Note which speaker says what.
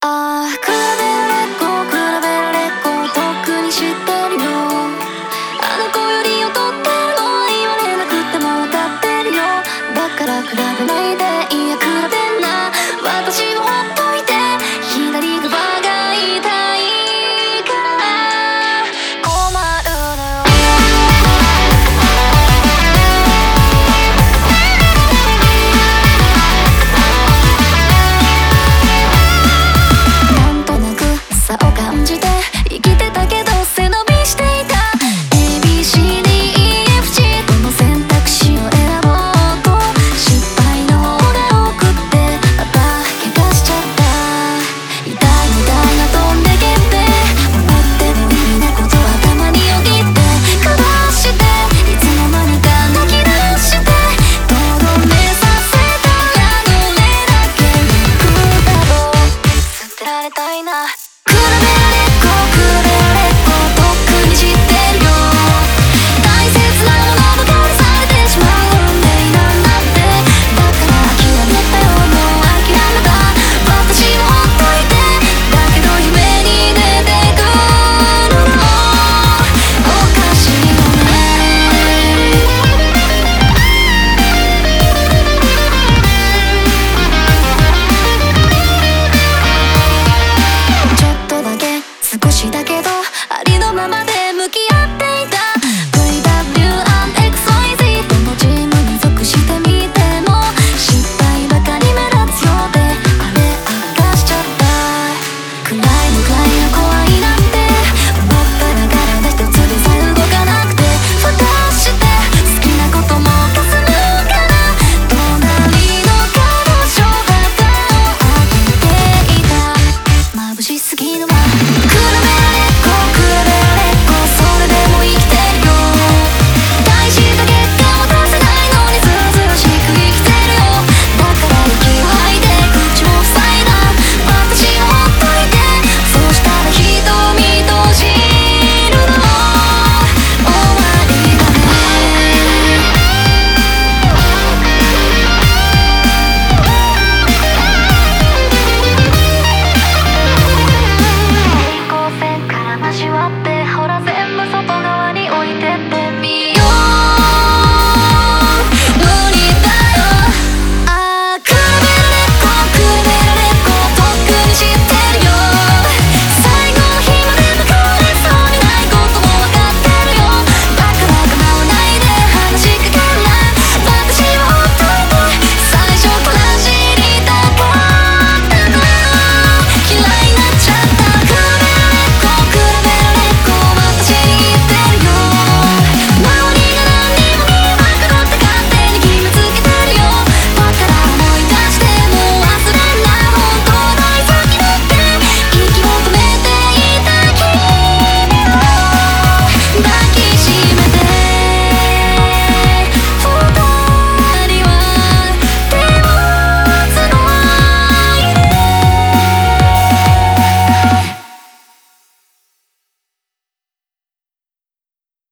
Speaker 1: ああ、比べられっ子、比べられっ子、とっくに知ってるよ。あの子より劣ってるのは言われなくても分かってるよ。だから比べないで、いや比べんな。私をほっといて、左側が痛いから困るのよ。なんとなく差を感じて生きてたけど背伸びしていた ABCDEFG どの選択肢を選ぼうと失敗の方が多くってまた怪我しちゃった。痛いみたいな飛んでけって思ってもいいなことはたまによぎって下していつの間にか泣き出してとどめさせたらどれだけ憎んだろう捨てられたいな。比べられ